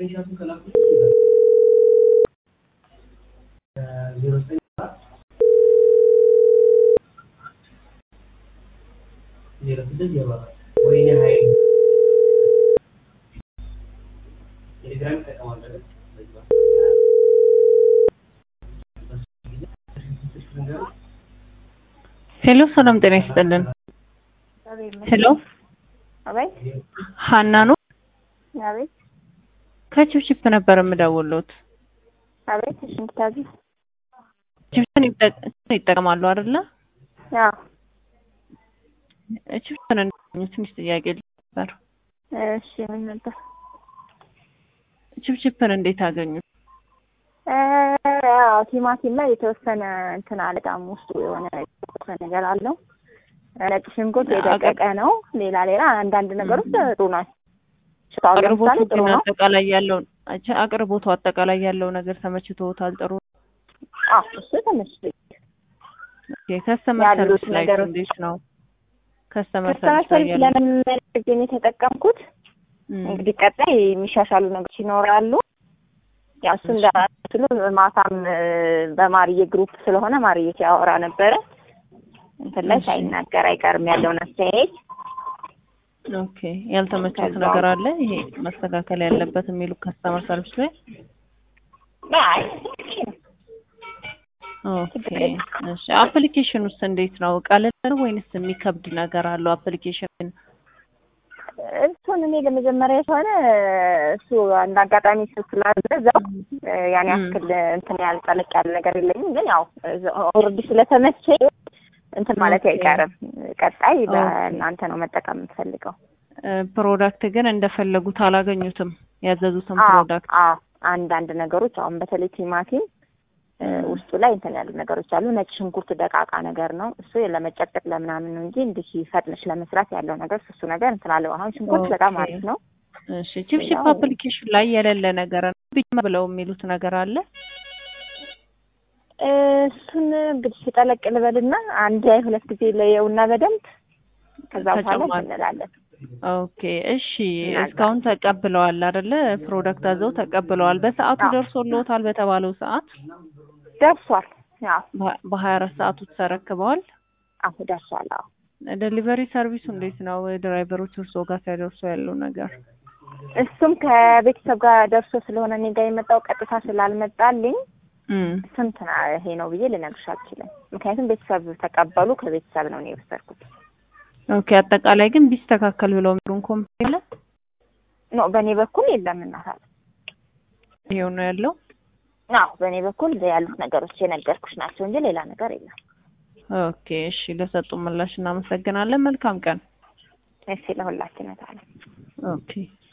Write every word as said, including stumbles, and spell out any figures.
ስክሪንሾቱን ከላኩት ዜሮ ዘጠኝ ዜሮ ስድስት ዜሮ አራት ወይኔ ኃይል ቴሌግራም ተጠቅማለሁ ሄሎ ሰላም ጤና ይስጥልን ሄሎ አባይ ሃና ነው አቤት ከቺፕቺፕ ነበር የምደውልዎት አቤት እሺ እንታዚ ቺፕቺፕን ይጠቀማሉ አይደለ አዎ ቺፕቺፕን ትንሽ ጥያቄ ነበር እሺ ምን ነበር ቺፕቺፕን እንዴት አገኙት አዎ ቲማቲም ላይ የተወሰነ እንትን አለጣም ውስጡ የሆነ ነገር አለው ነጭ ሽንኩርት የደቀቀ ነው ሌላ ሌላ አንዳንድ ነገሮች ጥሩ ናቸው አቅርቦቱ ግን አጠቃላይ ያለው አቅርቦቱ አጠቃላይ ያለው ነገር ተመችቶታል ጥሩ አዎ እሱ ተመችቶኝ ኦኬ ከስተመር ሰርቪስ ላይ እንዴት ነው ከስተመር ሰርቪስ ላይ ለምን ግን የተጠቀምኩት እንግዲህ ቀጣይ የሚሻሻሉ ነገሮች ይኖራሉ ያው እሱ እንዳስሉ ማታም በማርዬ ግሩፕ ስለሆነ ማርዬ ሲያወራ ነበረ እንትን ላይ ሳይናገር አይቀርም ያለውን አስተያየት ኦኬ ያልተመቸት ነገር አለ ይሄ መስተካከል ያለበት የሚሉ ከስተመር ሰርቪስ ላይ አይ ኦኬ እሺ አፕሊኬሽን ውስጥ እንዴት ነው ቀለል ነው ወይንስ የሚከብድ ነገር አለው አፕሊኬሽን እሱን እኔ ለመጀመሪያ የሆነ እሱ አንድ አጋጣሚ ስላልዘው ያኔ ያክል እንትን ያልጠለቅ ያለ ነገር የለኝም ግን ያው ኦልሬዲ ስለተመቸኝ እንትን ማለት አይቀርም ቀጣይ በእናንተ ነው መጠቀም የምፈልገው ፕሮዳክት ግን እንደፈለጉት አላገኙትም ያዘዙትን ፕሮዳክት አዎ አንድ አንድ ነገሮች አሁን በተለይ ቲማቲም ውስጡ ላይ እንትን ያሉ ነገሮች አሉ ነጭ ሽንኩርት ደቃቃ ነገር ነው እሱ ለመጨቀጥ ለምናምን ነው እንጂ እንዲህ ፈጥነሽ ለመስራት ያለው ነገር እሱ ነገር እንትን አለው አሁን ሽንኩርት በጣም አሪፍ ነው እሺ ቺፕቺፕ አፕሊኬሽን ላይ የሌለ ነገር ነው ቢማ ብለው የሚሉት ነገር አለ እሱን እንግዲህ ሲጠለቅ ልበልና አንድ ላይ ሁለት ጊዜ ለየውና በደንብ ከዛ በኋላ እንላለን ኦኬ እሺ እስካሁን ተቀብለዋል አይደለ ፕሮዳክት አዘው ተቀብለዋል በሰዓቱ ደርሶልዎታል በተባለው ሰዓት ደርሷል ያው በ24 ሰዓቱ ተረክበዋል አሁ ደርሷል አዎ ዴሊቨሪ ሰርቪሱ እንዴት ነው ድራይቨሮች እርሶ ጋር ሲያደርሱ ያለው ነገር እሱም ከቤተሰብ ጋር ደርሶ ስለሆነ እኔ ጋር የመጣው ቀጥታ ስላልመጣልኝ ስንት ይሄ ነው ብዬ ልነግርሽ አልችልም ምክንያቱም ቤተሰብ ተቀበሉ ከቤተሰብ ነው የወሰድኩት ኦኬ አጠቃላይ ግን ቢስተካከል ብለው ምሩን ኮምፕሌን ነው በኔ በኩል የለም እናታል ይሄው ነው ያለው አዎ በኔ በኩል ያሉት ነገሮች የነገርኩሽ ናቸው እንጂ ሌላ ነገር የለም ኦኬ እሺ ለሰጡ ምላሽ እናመሰግናለን መልካም ቀን እሺ ለሁላችንም ታዲያ ኦኬ